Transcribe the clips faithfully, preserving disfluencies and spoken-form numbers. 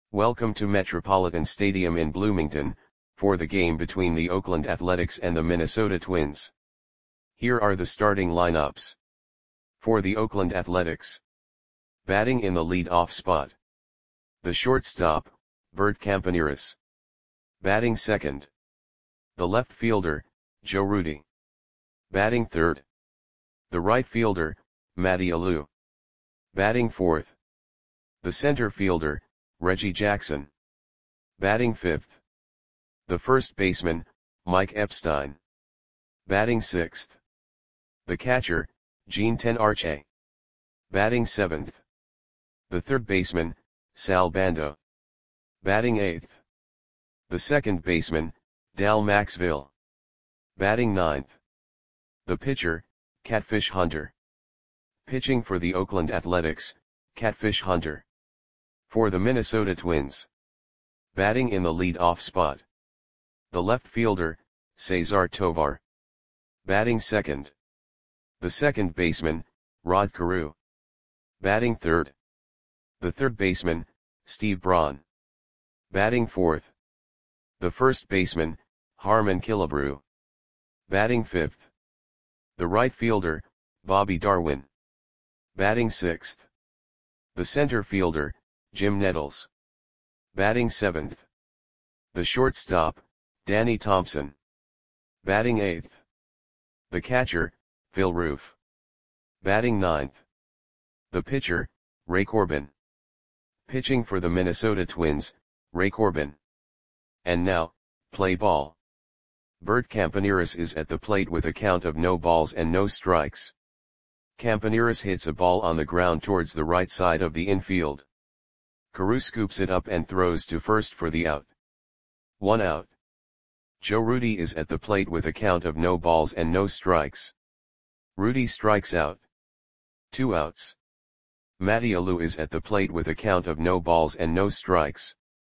Welcome to Metropolitan Stadium in Bloomington, for the game between the Oakland Athletics and the Minnesota Twins. Here are the starting lineups. For the Oakland Athletics. Batting in the lead-off spot. The shortstop, Bert Campaneris. Batting second. The left fielder, Joe Rudi. Batting third. The right fielder, Matty Alou. Batting fourth. The center fielder, Reggie Jackson. Batting fifth. The first baseman, Mike Epstein. Batting sixth. The catcher, Gene Tenarche. Batting seventh. The third baseman, Sal Bando. Batting eighth. The second baseman, Dal Maxville. Batting ninth. The pitcher, Catfish Hunter. Pitching for the Oakland Athletics, Catfish Hunter. For the Minnesota Twins. Batting in the lead-off spot. The left fielder, Cesar Tovar. Batting second. The second baseman, Rod Carew. Batting third. The third baseman, Steve Braun. Batting fourth. The first baseman, Harmon Killebrew. Batting fifth. The right fielder, Bobby Darwin. Batting sixth. The center fielder, Jim Nettles. Batting seventh. The shortstop, Danny Thompson. Batting eighth. The catcher, Phil Roof. Batting ninth. The pitcher, Ray Corbin. Pitching for the Minnesota Twins, Ray Corbin. And now, play ball. Bert Campaneris is at the plate with a count of no balls and no strikes. Campaneris hits a ball on the ground towards the right side of the infield. Carew scoops it up and throws to first for the out. One out. Joe Rudi is at the plate with a count of no balls and no strikes. Rudi strikes out. Two outs. Matty Alou is at the plate with a count of no balls and no strikes.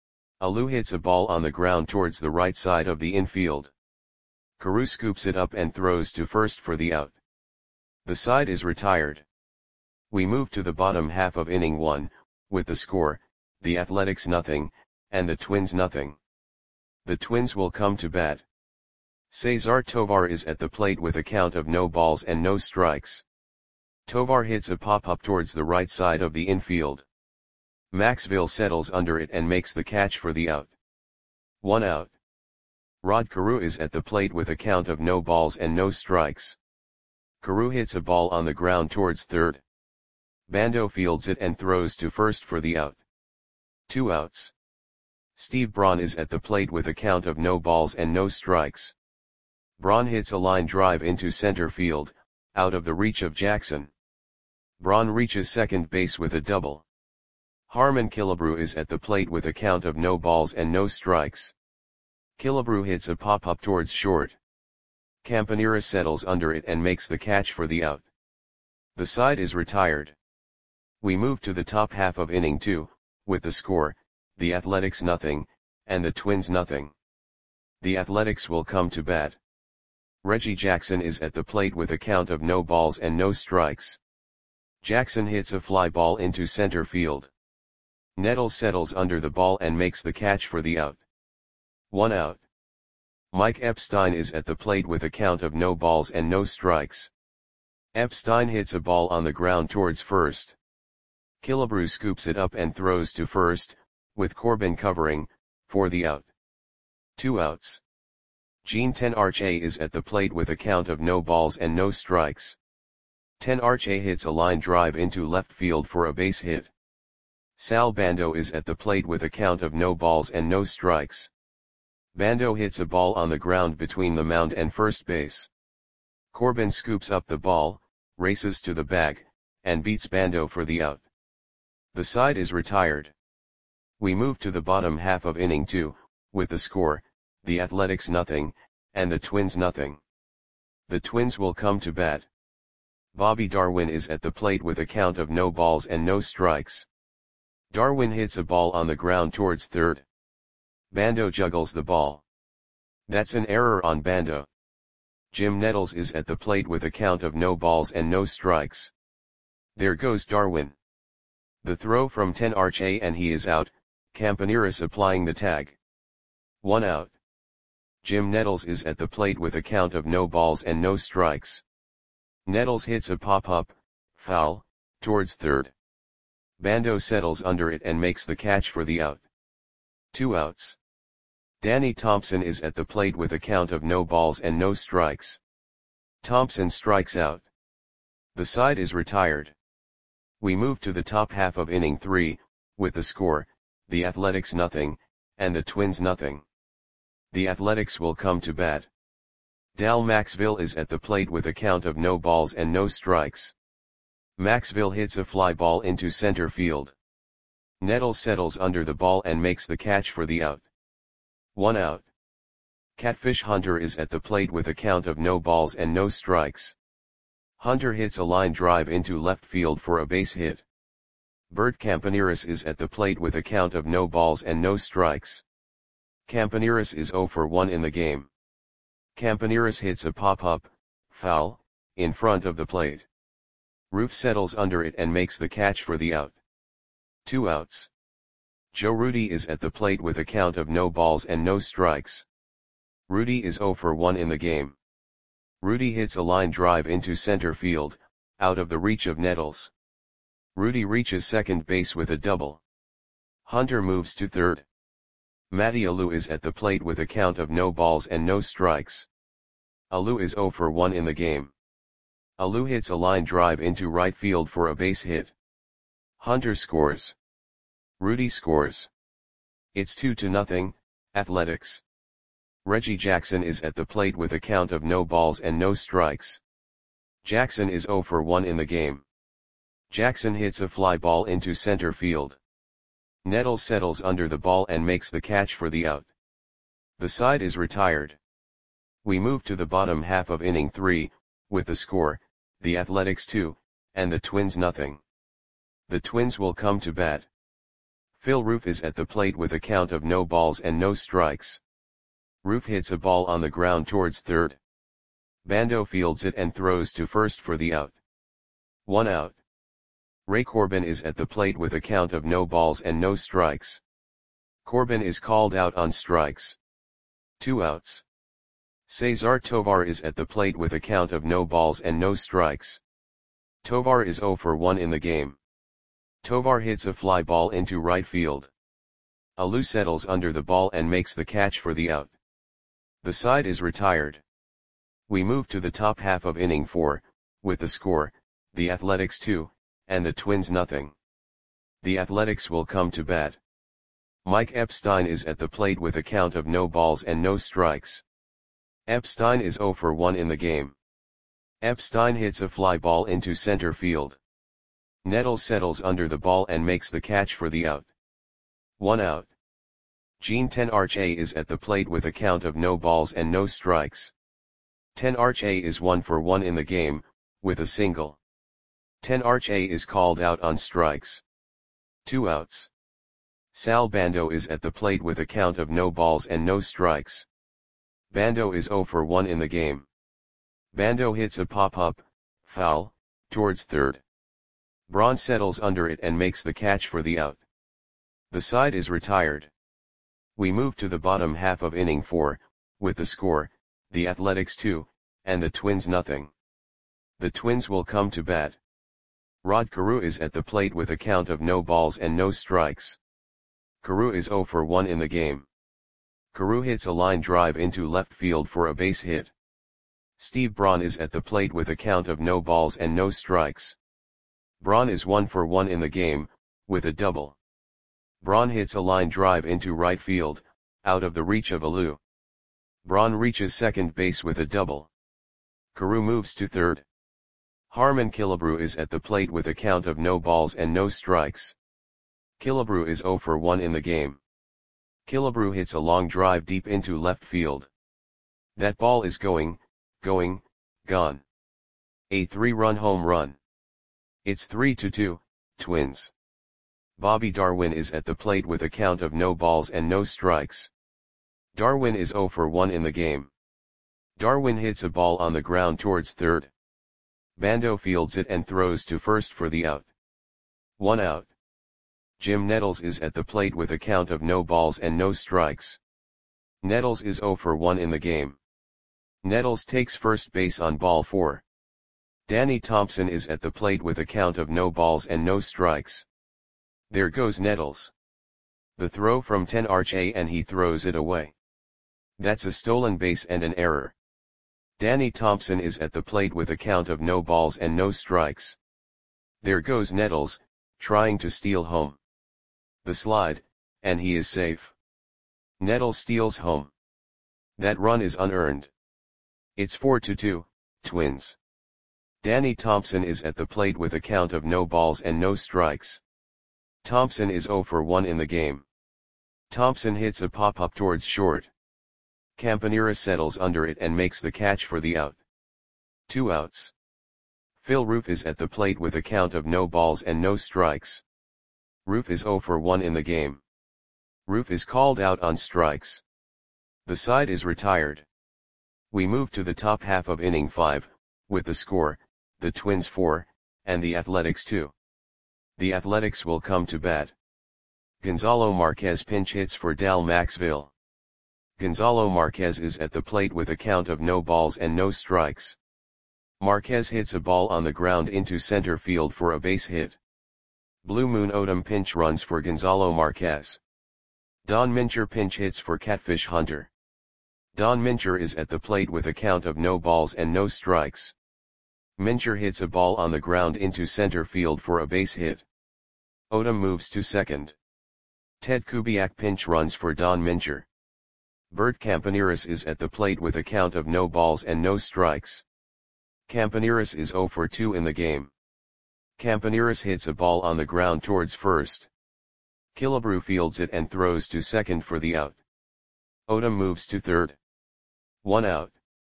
Alou hits a ball on the ground towards the right side of the infield. Carew scoops it up and throws to first for the out. The side is retired. We move to the bottom half of inning one, with the score, the Athletics nothing, and the Twins nothing. The Twins will come to bat. Cesar Tovar is at the plate with a count of no balls and no strikes. Tovar hits a pop-up towards the right side of the infield. Maxville settles under it and makes the catch for the out. One out. Rod Carew is at the plate with a count of no balls and no strikes. Carew hits a ball on the ground towards third. Bando fields it and throws to first for the out. Two outs. Steve Braun is at the plate with a count of no balls and no strikes. Braun hits a line drive into center field, out of the reach of Jackson. Braun reaches second base with a double. Harmon Killebrew is at the plate with a count of no balls and no strikes. Killebrew hits a pop-up towards short. Campaneris settles under it and makes the catch for the out. The side is retired. We move to the top half of inning two, with the score, the Athletics nothing, and the Twins nothing. The Athletics will come to bat. Reggie Jackson is at the plate with a count of no balls and no strikes. Jackson hits a fly ball into center field. Nettles settles under the ball and makes the catch for the out. One out. Mike Epstein is at the plate with a count of no balls and no strikes. Epstein hits a ball on the ground towards first. Killebrew scoops it up and throws to first, with Corbin covering, for the out. Two outs. Gene Tenarche is at the plate with a count of no balls and no strikes. Tenarche hits a line drive into left field for a base hit. Sal Bando is at the plate with a count of no balls and no strikes. Bando hits a ball on the ground between the mound and first base. Corbin scoops up the ball, races to the bag, and beats Bando for the out. The side is retired. We move to the bottom half of inning two, with the score, the Athletics nothing, and the Twins nothing. The Twins will come to bat. Bobby Darwin is at the plate with a count of no balls and no strikes. Darwin hits a ball on the ground towards third. Bando juggles the ball. That's an error on Bando. Jim Nettles is at the plate with a count of no balls and no strikes. There goes Darwin. The throw from Tenarche and he is out, Campaneris applying the tag. One out. Jim Nettles is at the plate with a count of no balls and no strikes. Nettles hits a pop-up, foul, towards third. Bando settles under it and makes the catch for the out. Two outs. Danny Thompson is at the plate with a count of no balls and no strikes. Thompson strikes out. The side is retired. We move to the top half of inning three, with the score, the Athletics nothing, and the Twins nothing. The Athletics will come to bat. Dal Maxville is at the plate with a count of no balls and no strikes. Maxville hits a fly ball into center field. Nettles settles under the ball and makes the catch for the out. One out. Catfish Hunter is at the plate with a count of no balls and no strikes. Hunter hits a line drive into left field for a base hit. Bert Campaneris is at the plate with a count of no balls and no strikes. Campaneris is oh for one in the game. Campaneris hits a pop-up, foul, in front of the plate. Roof settles under it and makes the catch for the out. Two outs. Joe Rudi is at the plate with a count of no balls and no strikes. Rudi is oh for one in the game. Rudi hits a line drive into center field, out of the reach of Nettles. Rudi reaches second base with a double. Hunter moves to third. Matty Alou is at the plate with a count of no balls and no strikes. Alou is oh for one in the game. Alou hits a line drive into right field for a base hit. Hunter scores. Rudi scores. It's two to nothing, Athletics. Reggie Jackson is at the plate with a count of no balls and no strikes. Jackson is oh for one in the game. Jackson hits a fly ball into center field. Nettles settles under the ball and makes the catch for the out. The side is retired. We move to the bottom half of inning three, with the score, the Athletics two, and the Twins nothing. The Twins will come to bat. Phil Roof is at the plate with a count of no balls and no strikes. Roof hits a ball on the ground towards third. Bando fields it and throws to first for the out. One out. Ray Corbin is at the plate with a count of no balls and no strikes. Corbin is called out on strikes. Two outs. Cesar Tovar is at the plate with a count of no balls and no strikes. Tovar is oh for one in the game. Tovar hits a fly ball into right field. Alou settles under the ball and makes the catch for the out. The side is retired. We move to the top half of inning four, with the score, the Athletics two, and the Twins nothing. The Athletics will come to bat. Mike Epstein is at the plate with a count of no balls and no strikes. Epstein is oh for one in the game. Epstein hits a fly ball into center field. Nettles settles under the ball and makes the catch for the out. One out. Gene Tenarche is at the plate with a count of no balls and no strikes. Tenarche is one for one in the game, with a single. Tenarche is called out on strikes. Two outs. Sal Bando is at the plate with a count of no balls and no strikes. Bando is oh for one in the game. Bando hits a pop-up, foul, towards third. Braun settles under it and makes the catch for the out. The side is retired. We move to the bottom half of inning four, with the score, the Athletics two, and the Twins nothing. The Twins will come to bat. Rod Carew is at the plate with a count of no balls and no strikes. Carew is oh for one in the game. Carew hits a line drive into left field for a base hit. Steve Braun is at the plate with a count of no balls and no strikes. Braun is one for one in the game, with a double. Braun hits a line drive into right field, out of the reach of Alou. Braun reaches second base with a double. Carew moves to third. Harmon Killebrew is at the plate with a count of no balls and no strikes. Killebrew is oh for one in the game. Killebrew hits a long drive deep into left field. That ball is going, going, gone. A three-run home run. It's three to two, Twins. Bobby Darwin is at the plate with a count of no balls and no strikes. Darwin is oh for one in the game. Darwin hits a ball on the ground towards third. Bando fields it and throws to first for the out. One out. Jim Nettles is at the plate with a count of no balls and no strikes. Nettles is zero for one in the game. Nettles takes first base on ball four. Danny Thompson is at the plate with a count of no balls and no strikes. There goes Nettles. The throw from ten Arche and he throws it away. That's a stolen base and an error. Danny Thompson is at the plate with a count of no balls and no strikes. There goes Nettles, trying to steal home. The slide, and he is safe. Nettles steals home. That run is unearned. It's four to two, Twins. Danny Thompson is at the plate with a count of no balls and no strikes. Thompson is zero for one in the game. Thompson hits a pop-up towards short. Campanera settles under it and makes the catch for the out. Two outs. Phil Roof is at the plate with a count of no balls and no strikes. Roof is zero for one in the game. Roof is called out on strikes. The side is retired. We move to the top half of inning five, with the score, the Twins four, and the Athletics two. The Athletics will come to bat. Gonzalo Marquez pinch hits for Dal Maxville. Gonzalo Marquez is at the plate with a count of no balls and no strikes. Marquez hits a ball on the ground into center field for a base hit. Blue Moon Odom pinch runs for Gonzalo Marquez. Don Mincher pinch hits for Catfish Hunter. Don Mincher is at the plate with a count of no balls and no strikes. Mincher hits a ball on the ground into center field for a base hit. Odom moves to second. Ted Kubiak pinch runs for Don Mincher. Bert Campaneris is at the plate with a count of no balls and no strikes. Campaneris is zero for two in the game. Campaneris hits a ball on the ground towards first. Killebrew fields it and throws to second for the out. Odom moves to third. One out.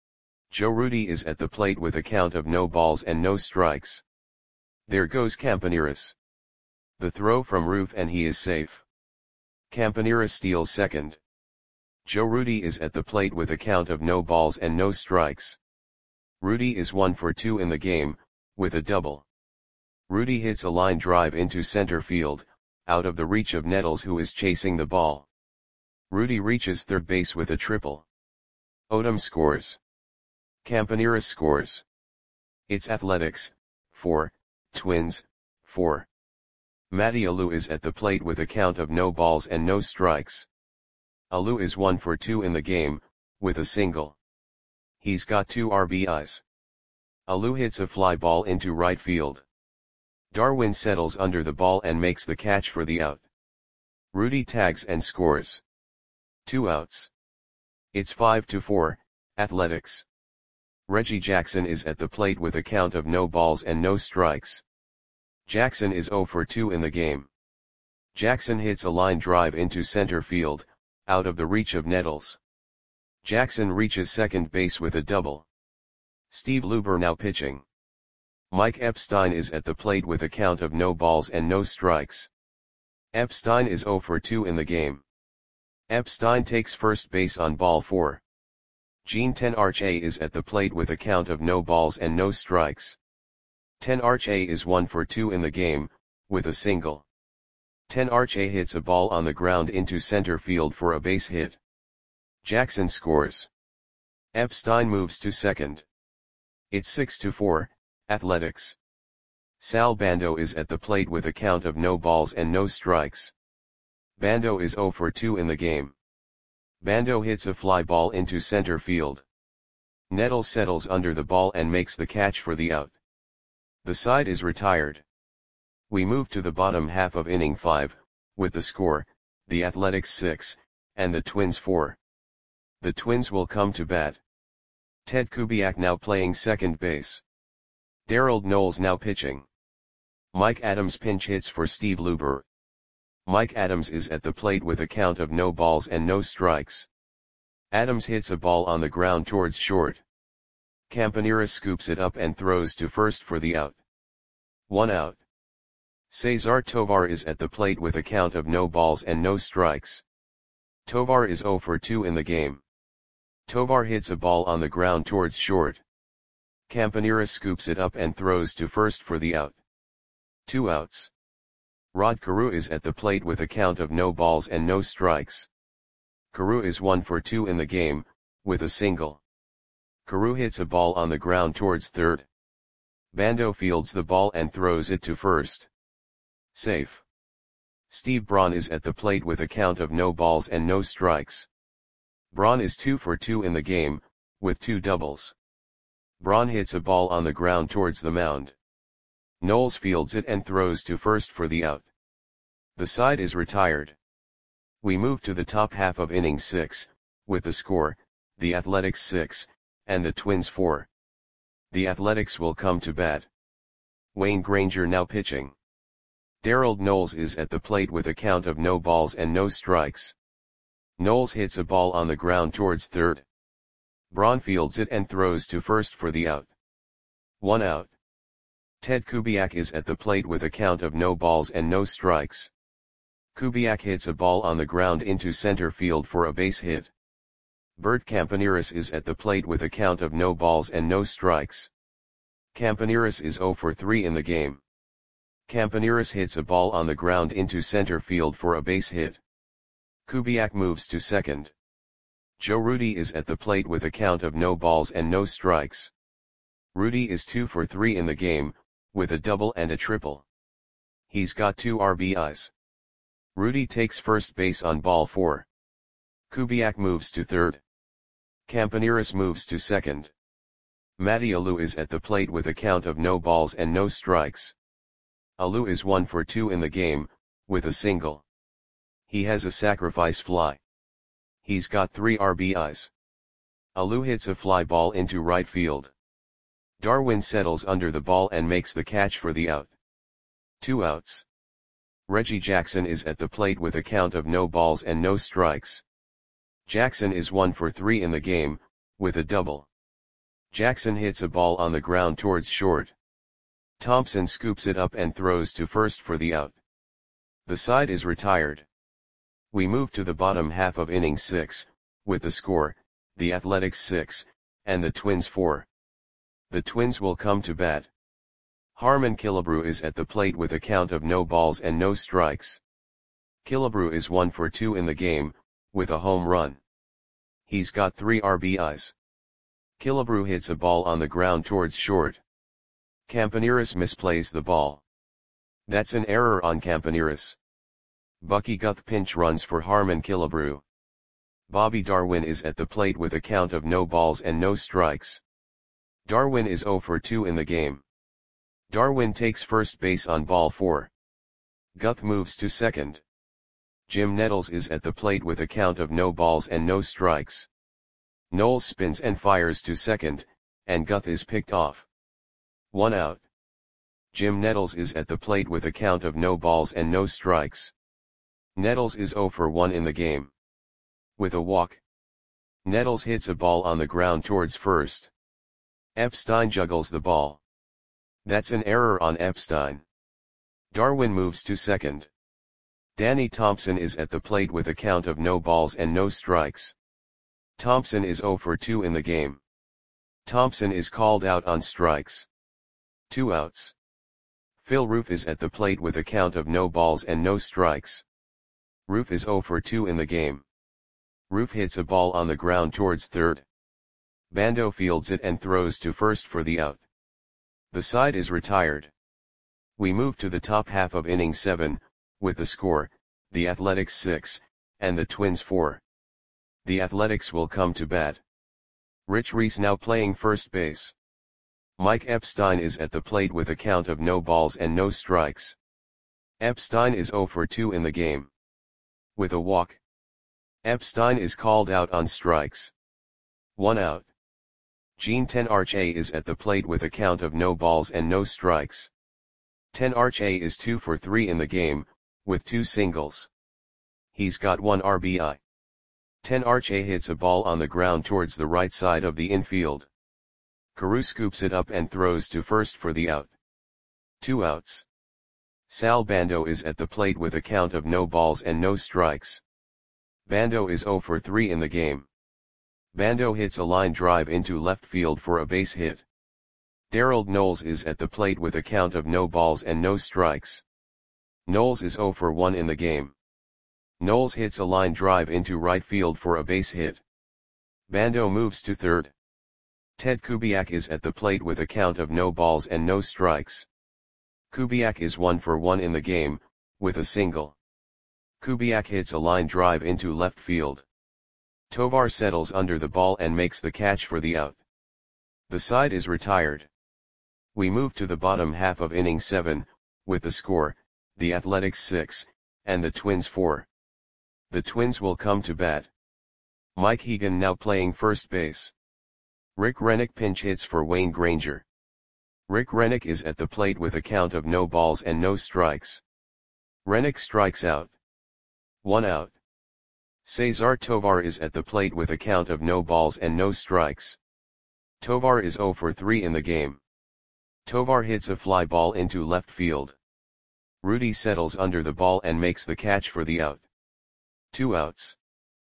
Joe Rudi is at the plate with a count of no balls and no strikes. There goes Campaneris. The throw from Roof and he is safe. Campaneris steals second. Joe Rudi is at the plate with a count of no balls and no strikes. Rudi is one for two in the game, with a double. Rudi hits a line drive into center field, out of the reach of Nettles who is chasing the ball. Rudi reaches third base with a triple. Odom scores. Campaneris scores. It's Athletics, four, Twins, four. Matty Alou is at the plate with a count of no balls and no strikes. Alou is one for two in the game, with a single. He's got two R B Is. Alou hits a fly ball into right field. Darwin settles under the ball and makes the catch for the out. Rudi tags and scores. Two outs. It's five to four, Athletics. Reggie Jackson is at the plate with a count of no balls and no strikes. Jackson is zero for two in the game. Jackson hits a line drive into center field, out of the reach of Nettles. Jackson reaches second base with a double. Steve Luber now pitching. Mike Epstein is at the plate with a count of no balls and no strikes. Epstein is zero for two in the game. Epstein takes first base on ball four. Gene ten Arche is at the plate with a count of no balls and no strikes. ten Arche is one for two in the game, with a single. ten Arche hits a ball on the ground into center field for a base hit. Jackson scores. Epstein moves to second. It's six to four, Athletics. Sal Bando is at the plate with a count of no balls and no strikes. Bando is zero for two in the game. Bando hits a fly ball into center field. Nettles settles under the ball and makes the catch for the out. The side is retired. We move to the bottom half of inning five, with the score, the Athletics six, and the Twins four. The Twins will come to bat. Ted Kubiak now playing second base. Darrell Knowles now pitching. Mike Adams pinch hits for Steve Luber. Mike Adams is at the plate with a count of no balls and no strikes. Adams hits a ball on the ground towards short. Campanera scoops it up and throws to first for the out. One out. Cesar Tovar is at the plate with a count of no balls and no strikes. Tovar is zero for two in the game. Tovar hits a ball on the ground towards short. Campanera scoops it up and throws to first for the out. Two outs. Rod Carew is at the plate with a count of no balls and no strikes. Carew is one for two in the game, with a single. Carew hits a ball on the ground towards third. Bando fields the ball and throws it to first. Safe. Steve Braun is at the plate with a count of no balls and no strikes. Braun is two for two in the game, with two doubles. Braun hits a ball on the ground towards the mound. Knowles fields it and throws to first for the out. The side is retired. We move to the top half of inning six, with the score, the Athletics six, and the Twins four. The Athletics will come to bat. Wayne Granger now pitching. Darrell Knowles is at the plate with a count of no balls and no strikes. Knowles hits a ball on the ground towards third. Braun fields it and throws to first for the out. One out. Ted Kubiak is at the plate with a count of no balls and no strikes. Kubiak hits a ball on the ground into center field for a base hit. Bert Campaneris is at the plate with a count of no balls and no strikes. Campaneris is zero for three in the game. Campaneris hits a ball on the ground into center field for a base hit. Kubiak moves to second. Joe Rudi is at the plate with a count of no balls and no strikes. Rudi is two for three in the game, with a double and a triple. He's got two R B Is. Rudi takes first base on ball four. Kubiak moves to third. Campaneris moves to second. Matty Alou is at the plate with a count of no balls and no strikes. Alou is one for two in the game, with a single. He has a sacrifice fly. He's got three R B Is. Alou hits a fly ball into right field. Darwin settles under the ball and makes the catch for the out. Two outs. Reggie Jackson is at the plate with a count of no balls and no strikes. Jackson is one for three in the game, with a double. Jackson hits a ball on the ground towards short. Thompson scoops it up and throws to first for the out. The side is retired. We move to the bottom half of inning six, with the score, the Athletics six, and the Twins four. The Twins will come to bat. Harmon Killebrew is at the plate with a count of no balls and no strikes. Killebrew is one for two in the game, with a home run. He's got three R B Is. Killebrew hits a ball on the ground towards short. Campaneris misplays the ball. That's an error on Campaneris. Bucky Guth pinch runs for Harmon Killebrew. Bobby Darwin is at the plate with a count of no balls and no strikes. Darwin is zero for two in the game. Darwin takes first base on ball four. Guth moves to second. Jim Nettles is at the plate with a count of no balls and no strikes. Knowles spins and fires to second, and Guth is picked off. One out. Jim Nettles is at the plate with a count of no balls and no strikes. Nettles is zero for one in the game. With a walk. Nettles hits a ball on the ground towards first. Epstein juggles the ball. That's an error on Epstein. Darwin moves to second. Danny Thompson is at the plate with a count of no balls and no strikes. Thompson is zero for two in the game. Thompson is called out on strikes. Two outs. Phil Roof is at the plate with a count of no balls and no strikes. Roof is zero for two in the game. Roof hits a ball on the ground towards third. Bando fields it and throws to first for the out. The side is retired. We move to the top half of inning seven, with the score, the Athletics six, and the Twins four. The Athletics will come to bat. Rich Reese now playing first base. Mike Epstein is at the plate with a count of no balls and no strikes. Epstein is zero for two in the game. With a walk. Epstein is called out on strikes. One out. Gene Tenarche is at the plate with a count of no balls and no strikes. Tenarche is two for three in the game, with two singles. He's got one R B I. Tenarche hits a ball on the ground towards the right side of the infield. Carew scoops it up and throws to first for the out. Two outs. Sal Bando is at the plate with a count of no balls and no strikes. Bando is zero for three in the game. Bando hits a line drive into left field for a base hit. Darrell Knowles is at the plate with a count of no balls and no strikes. Knowles is zero for one in the game. Knowles hits a line drive into right field for a base hit. Bando moves to third. Ted Kubiak is at the plate with a count of no balls and no strikes. Kubiak is one for one in the game, with a single. Kubiak hits a line drive into left field. Tovar settles under the ball and makes the catch for the out. The side is retired. We move to the bottom half of inning seven, with the score, the Athletics six, and the Twins four. The Twins will come to bat. Mike Hegan now playing first base. Rick Rennick pinch hits for Wayne Granger. Rick Rennick is at the plate with a count of no balls and no strikes. Rennick strikes out. One out. Cesar Tovar is at the plate with a count of no balls and no strikes. Tovar is zero for three in the game. Tovar hits a fly ball into left field. Rudy settles under the ball and makes the catch for the out. Two outs.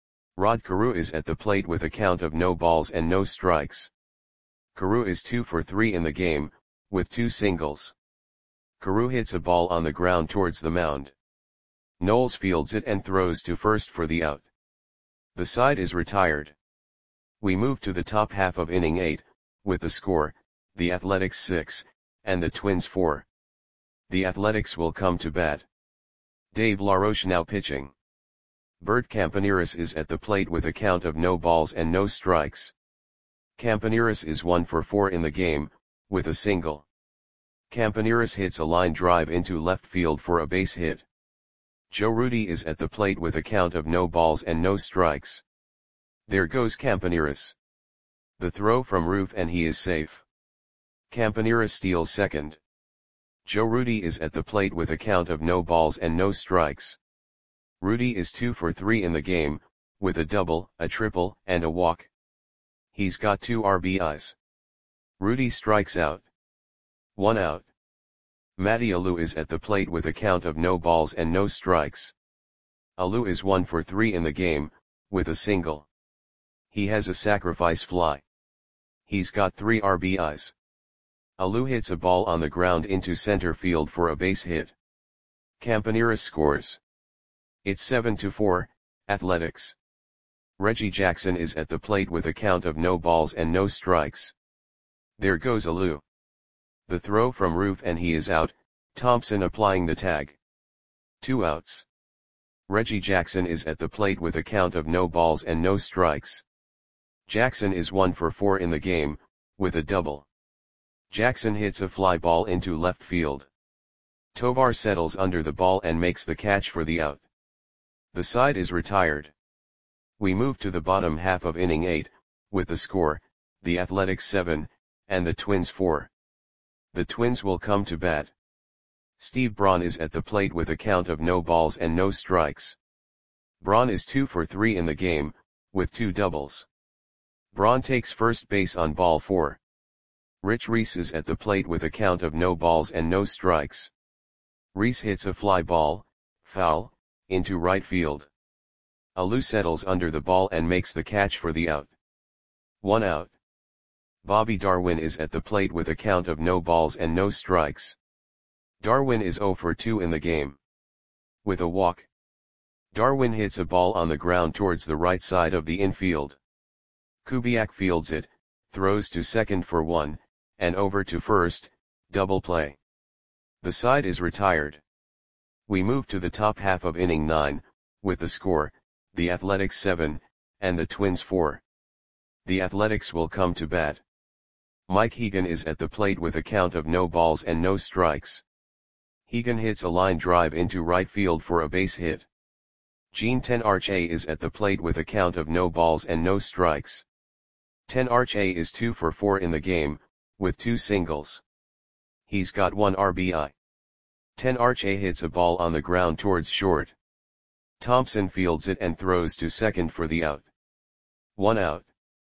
Rod Carew is at the plate with a count of no balls and no strikes. Carew is two for three in the game, with two singles. Carew hits a ball on the ground towards the mound. Knowles fields it and throws to first for the out. The side is retired. We move to the top half of inning eight, with the score, the Athletics six, and the Twins four. The Athletics will come to bat. Dave LaRoche now pitching. Bert Campaneris is at the plate with a count of no balls and no strikes. Campaneris is one for four in the game, with a single. Campaneris hits a line drive into left field for a base hit. Joe Rudi is at the plate with a count of no balls and no strikes. There goes Campaneris. The throw from Roof and he is safe. Campaneris steals second. Joe Rudi is at the plate with a count of no balls and no strikes. Rudi is two for three in the game, with a double, a triple, and a walk. He's got two R B Is. Rudi strikes out. One out. Matty Alou is at the plate with a count of no balls and no strikes. Alou is one for three in the game, with a single. He has a sacrifice fly. He's got three R B Is. Alou hits a ball on the ground into center field for a base hit. Campaneris scores. It's seven to four, Athletics. Reggie Jackson is at the plate with a count of no balls and no strikes. There goes Alou. The throw from Roof and he is out, Thompson applying the tag. Two outs. Reggie Jackson is at the plate with a count of no balls and no strikes. Jackson is one for four in the game, with a double. Jackson hits a fly ball into left field. Tovar settles under the ball and makes the catch for the out. The side is retired. We move to the bottom half of inning eight, with the score, the Athletics seven, and the Twins four. The Twins will come to bat. Steve Braun is at the plate with a count of no balls and no strikes. Braun is two for three in the game, with two doubles. Braun takes first base on ball four. Rich Reese is at the plate with a count of no balls and no strikes. Reese hits a fly ball, foul, into right field. Alou settles under the ball and makes the catch for the out. One out. Bobby Darwin is at the plate with a count of no balls and no strikes. Darwin is zero for two in the game. With a walk. Darwin hits a ball on the ground towards the right side of the infield. Kubiak fields it, throws to second for one, and over to first, double play. The side is retired. We move to the top half of inning nine, with the score, the Athletics seven, and the Twins four. The Athletics will come to bat. Mike Hegan is at the plate with a count of no balls and no strikes. Hegan hits a line drive into right field for a base hit. Gene Tenarche is at the plate with a count of no balls and no strikes. Tenarche is two for four in the game, with two singles. He's got one R B I. Tenarche hits a ball on the ground towards short. Thompson fields it and throws to second for the out. One out.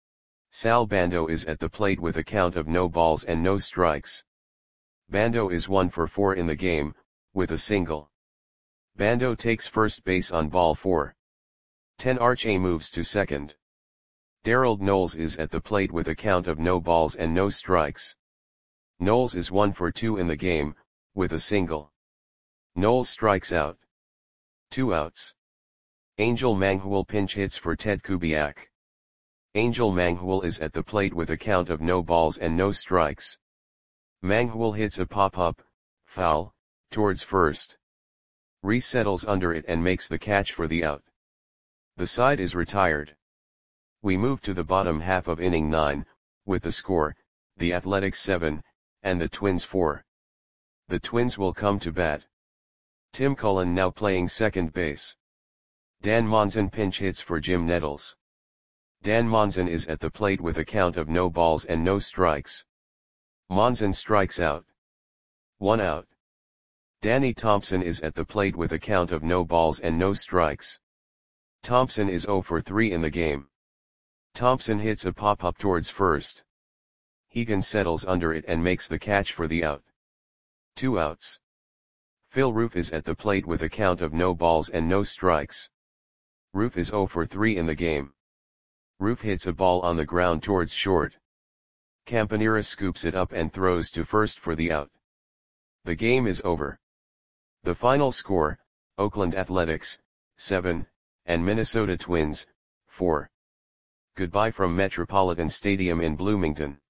Sal Bando is at the plate with a count of no balls and no strikes. Bando is one for four in the game, with a single. Bando takes first base on ball four. Tenarche moves to second. Darold Knowles is at the plate with a count of no balls and no strikes. Knowles is one for two in the game, with a single. Knowles strikes out. Two outs. Angel Manghwal pinch hits for Ted Kubiak. Angel Manghwal is at the plate with a count of no balls and no strikes. Manghwal hits a pop-up, foul, towards first. Reese settles under it and makes the catch for the out. The side is retired. We move to the bottom half of inning nine, with the score, the Athletics seven, and the Twins four. The Twins will come to bat. Tim Cullen now playing second base. Dan Monson pinch hits for Jim Nettles. Dan Monson is at the plate with a count of no balls and no strikes. Monson strikes out. One out. Danny Thompson is at the plate with a count of no balls and no strikes. Thompson is oh for three in the game. Thompson hits a pop-up towards first. Hegan settles under it and makes the catch for the out. Two outs. Phil Roof is at the plate with a count of no balls and no strikes. Roof is oh for three in the game. Roof hits a ball on the ground towards short. Campanera scoops it up and throws to first for the out. The game is over. The final score, Oakland Athletics, seven, and Minnesota Twins, four. Goodbye from Metropolitan Stadium in Bloomington.